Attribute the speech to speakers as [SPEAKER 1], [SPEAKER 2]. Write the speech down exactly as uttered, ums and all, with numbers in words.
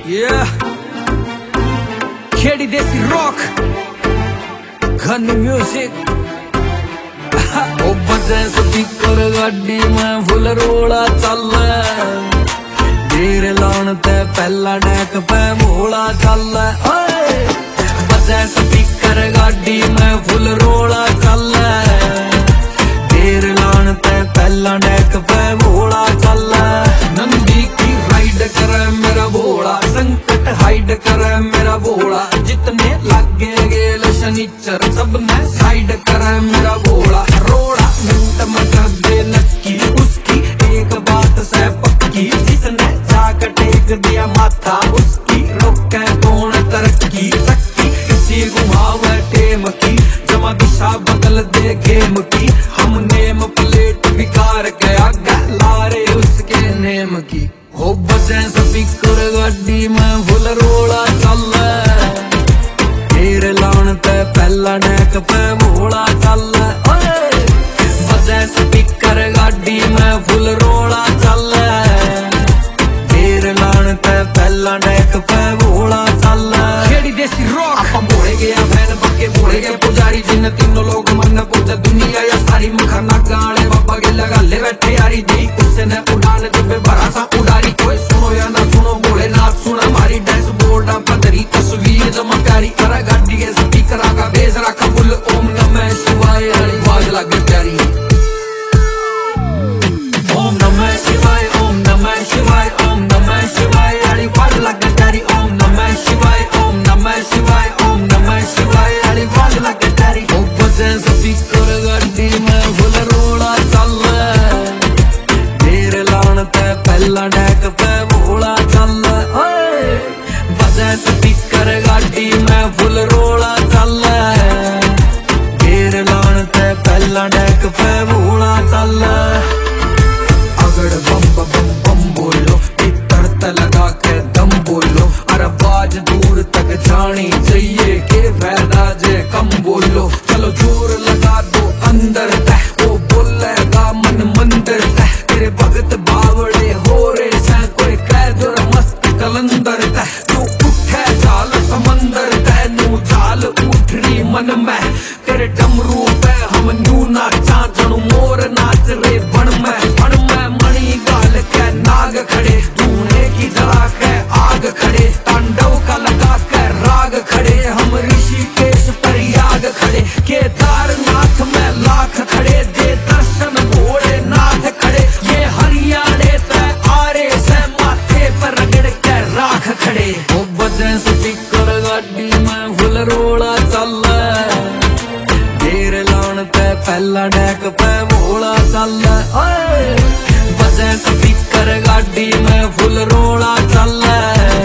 [SPEAKER 1] Yeah, Khedi देसी rock, घनी music. ओ बजे स्पीकर गाड़ी में फुल रोला चल, देर लाने ते पहला डैक पे मोला चल। बजे स्पीकर गाड़ी में फुल रोला चल, देर लाने ते पहला डैक पे मोला चल। नंदी की राइड करे मेरा भोला, संकट हाइड करे मेरा भोला, जितने लगे गेल शनिचर सब में साइड करे मेरा भोला। रोड़ा मिनट में कर दे नक्की, उसकी एक बात से पक्की, जिसने जाकर टेक दिया माथा उसकी रोके कौन तरक्की। सक्की इसी घुमावे टेम की, जमा दिशा बदल दे गेम की, हम नेम प्लेट बिकार के आगे लारे उसके नेम की। हो बजे स्पीकर गाड़ी में फुल रोला चल, तेरे लाने ते पहला डैक पे मोला चल। बजे स्पीकर गाड़ी में फुल रोला चल, तेरे लाने ते पहला डैक पे मोला चल। खेड़ी देसी रॉक। आप बोले गया फैन पक्के बोले गए पुजारी, जिन तीनों लोग मन पूजा दुनिया या सारी मुखरना गाने बाबा के लगा ले बैठे यारी दी, उससे न उड़ाने जब बड़ा सा उड़ारी। कोई सुनो या ना सुनो बोले ना सुना, हमारी डैशबोर्ड पदरी तस्वीर जमा प्यारी। अरे गाड़ी के स्पीकर का बेस रखा फुल, ओम नमः शिवाय वाली आवाज लगे प्यारी। ओम नमः शिवाय, ओम नमः शिवाय, ओम नमः शिवाय वाली आवाज लगे प्यारी। ओम नमः शिवाय, ओम नमः शिवाय, ओम नमः शिवाय वाली आवाज लगे प्यारी। ओ बजे स्पीकर गाड़ी में फुल रोला चल, तेरे लाने ते पहला डैक पे मोला चल। बजे स्पीकर गाड़ी में फुल रोला चल, तेरे लाने ते पहला डैक पे मोला चल। अगड़ बम बम बम बोलो, इतर लगा के दम बोलो, अरे आवाज दूर तक जानी चाहिए के फायदा जे कम बोलो। चलो जोर लगा दो अंदर तह, वो बोलेगा मन मंदिर तह, तेरे भगत बावड़े हो रे सह, कोई कैद और मस्त कलंदर तह। तू उठे जाल समंदर तह, नू जाल उठ रही मन में, तेरे डमरू पे हम नू नाचा जनू मोर नाच रे बन में। बन में मणि गाल के नाग खड़े, धूने की जला के आग खड़े, तांडव का लगा के राग खड़े, हम ऋषिकेश पर याग खड़े, केदारनाथ में लाख खड़े, दे दर्शन भोले नाथ खड़े। ये हरियाणे ते आरे से माथे पर रगड़ के राख खड़े। ओ बजे स्पीकर गाड़ी में फुल रोला चल, तेरे लाने ते पहला डैक पे मोला चल। बजे स्पीकर गाड़ी में फुल रोला चल,